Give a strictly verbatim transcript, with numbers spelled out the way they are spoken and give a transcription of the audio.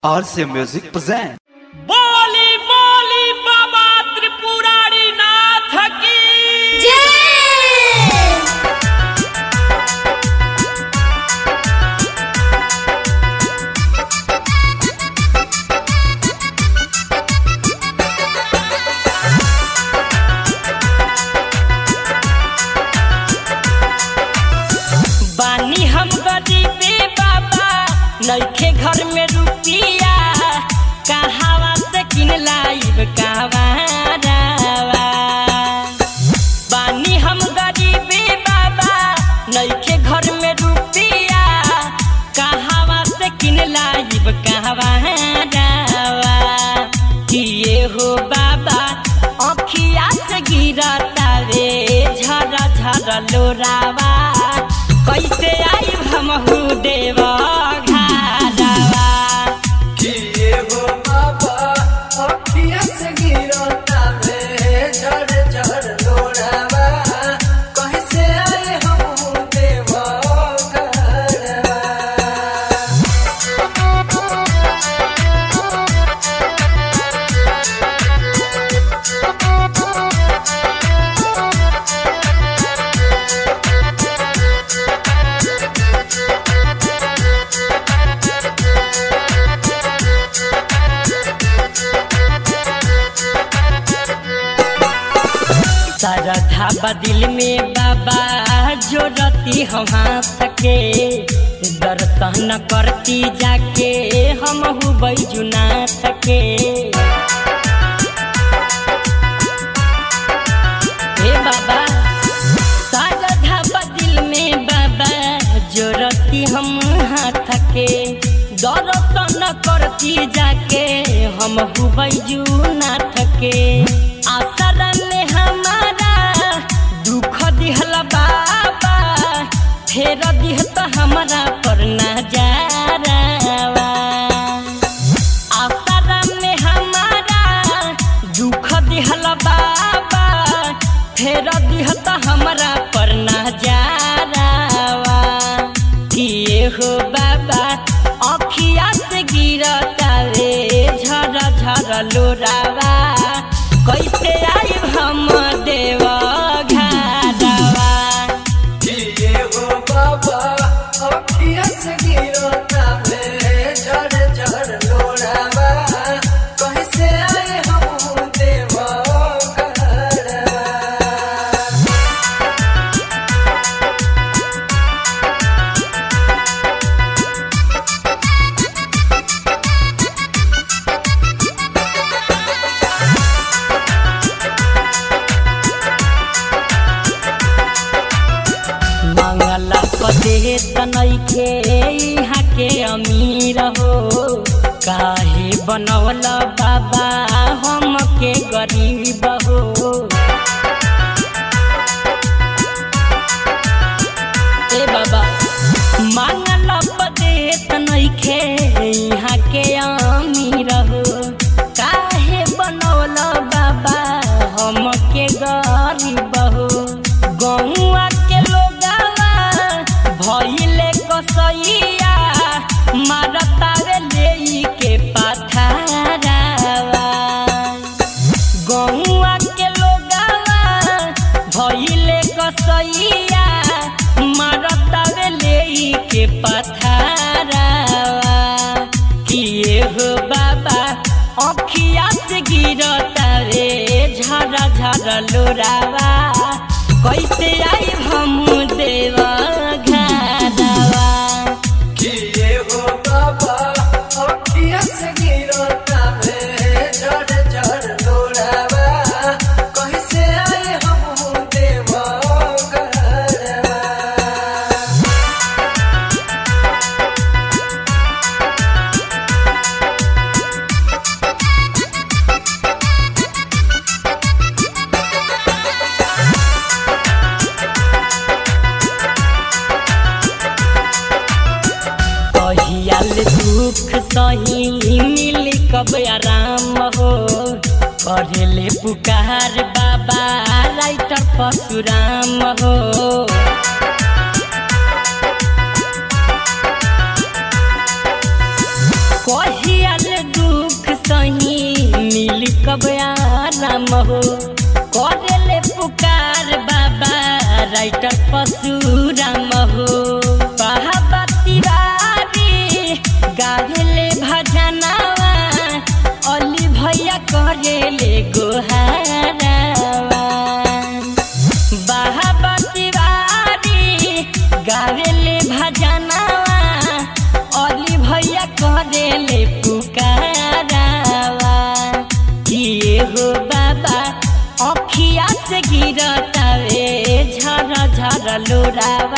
R C Music present बोली बोली बाबा त्रिपुरारी नाथ की बानी हम गरीबे बाबा नइखे घर में रुपिया कहावा से किन लाइब कावारावा बानी हम गरीबे बाबा नइखे घर में रुपिया कहावा से किन लाइब कावारावा किए हो बाबा अखिया से गिरता रे झरा झरा लोरावा कैसे आई हमहू देवा घारावा किए हो बाबा अखिया से गिरता रे झड़ झड़ लोरावा कैसे आए हम देवा घरवा। सरधा बदिल में बाबा जोड़ती हम हाथ के दर्शन करती जाके हम बैजुनाथ के हे बाबा सरधा बदिल में बाबा जोड़ती हम हाथ के दर्शन करती जाके हम बैजुनाथ के आसरा में हमारा दुख दिहल बाबा फेर दिहत हमारा पर नजारावा आसरा में हमारा दुख दिहल बाबा फेर दिहत हमारा पर नजारावा किए हो बाबा अखिया से गिरता रे झरा झरा लोरावा कैसे आई हम देवा घारावा किए हो बाबा अखिया से गिरता रे झड़ झड़ लोरावा कैसे आए हम देवा घरवा। मंगला पदे तनैखे यहाँ के अमीर हो काहे बनवल बाबा हम के गरीब हो ए बाबा मंगला पदे तनैखे यहाँ के अमीर हो काहे बनवल बाबा हम के गरीब हो गौआ के लोगावा भइले कसैया मारतावे लेई के पथारावा गौआ के लोगावा भइले कसैया मारतावे लेई के पथारावा किए हो बाबा अखिया से गिरता रे झरा झरा लोरावा कैसे आई हम देवा घारावा किए हो बाबा अखिया से गिरता रे झड़ झड़ लोरावा कैसे आए हम देवा घरवा। कहियाल दुख सही मिली कब आराम हो करेले पुकार बाबा राइटर परशुराम हो कहिया सही मिली कब आराम हो करेले पुकार बाबा राइटर परशुराम हो बाबा तिवारी गावेले भजनवा अली भैया करेले गोहारावा बाबा तिवारी गावेले भजनवा अली भैया करेले पुकारावा किए हो बाबा अखिया से गिरतावे झर झर लोरावा।